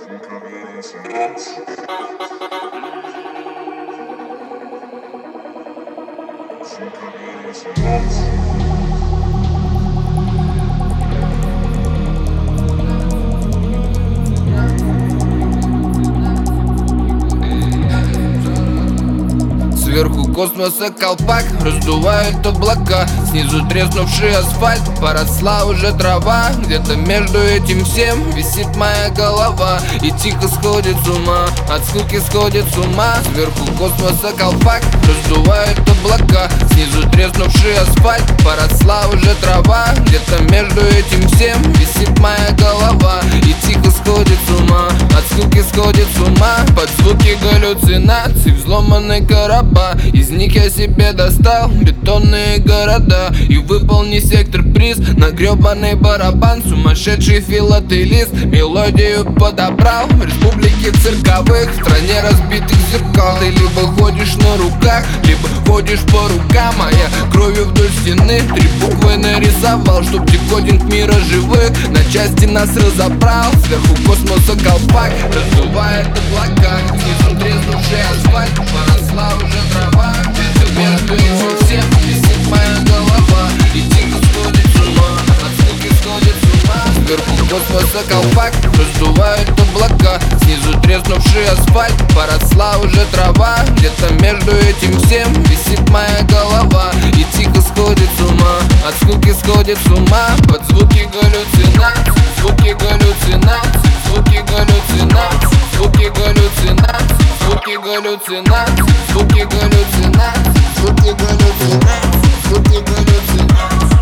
Сверху космоса колпак раздувает облака, снизу треснувший асфальт, поросла уже трава. Где-то между этим всем висит моя голова и тихо сходит с ума, от скуки сходит с ума. Сверху космоса колпак раздувает облака, снизу треснувший асфальт, поросла уже трава. Где-то между этим всем висит моя голова и тихо сходит с ума, от скуки сходит с ума. Под звуки галлюцинаций взломанный короба, из них я себе достал бетонные города и выполни сектор-приз на гребаный барабан. Сумасшедший филателист мелодию подобрал в республике цирковых, в стране разбитых зеркал. Ты либо ходишь на руках, либо ходишь по рукам, а я кровью вдоль стены 3 буквы нарисовал, чтоб декодинг мира живых на части нас разобрал. Сверху космоса колпак раздувает облака, снизу треснувший асфальт, поросла уже трава. Между этим всем висит моя голова и тихо сходит с ума, от скуки сходит с ума. Сверху космоса колпак раздувает облака, снизу треснувший асфальт, поросла уже трава. Где-то между этим всем висит моя голова и тихо сходит с ума, от скуки сходит с ума. Под звуки галлюцинаций, звуки галлюцинаций, звуки галлюцинаций, звуки галлюцинаций, звуки галлюцинаций, звуки галлюцинаций, звуки галлюцинаций, звуки галлюцинаций.